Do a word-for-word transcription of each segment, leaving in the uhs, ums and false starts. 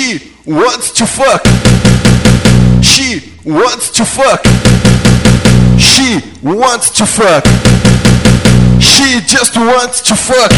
She wants to fuck. She wants to fuck. She wants to fuck. She just wants to fuck.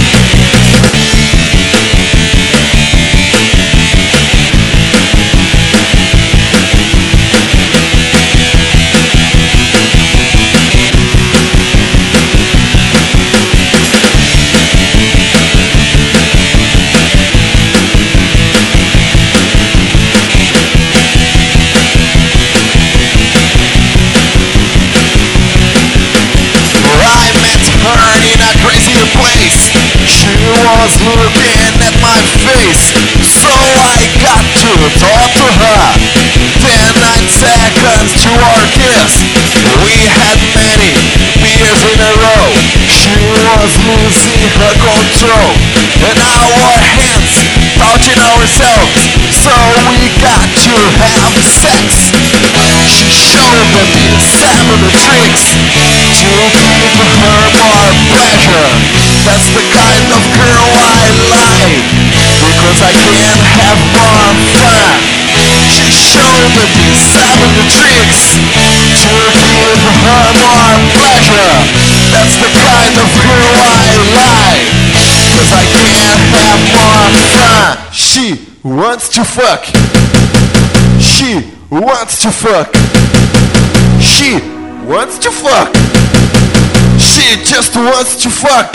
Place. She was looking at my face, so I got to talk to her. Then nine seconds to our kiss. We had many beers in a row. She was losing her control, and our hands touching ourselves, so we got to have sex. She showed me seven tricks to give her more pleasure. That's the kind of girl I like, because I can have more fun. She showed me seven tricks to give her more pleasure. That's the kind of girl I like, because I can have more fun. She wants to fuck. She wants to fuck. She wants to fuck. She just wants to fuck.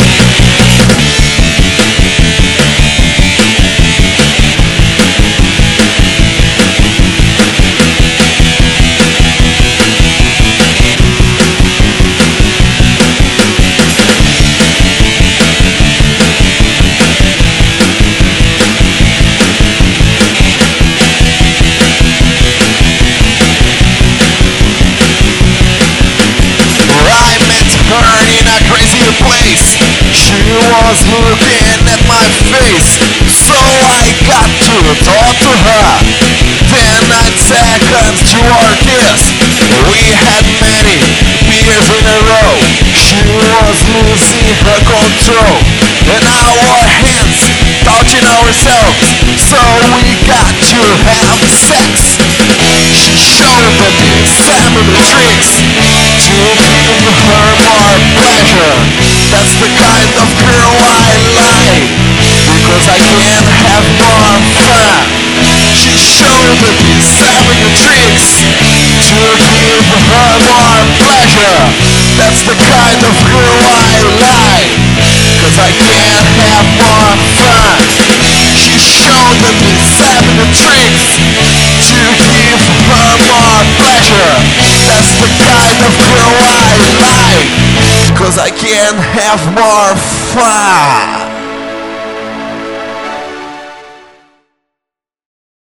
Place. She was looking at my face, so I got to talk to her. Then nine seconds to our kiss. We had many beers in a row. She was losing her control, and our hands touching ourselves, so we got to have sex. She showed me seven tricks to give her more pleasure. That's the kind of girl I like, because I can have more fun. She showed me seven tricks to give her more pleasure. That's the kind of girl I like, because I can have more fun. She showed me seven tricks to give her more pleasure. That's the kind of girl I like, 'cause I can have more fun.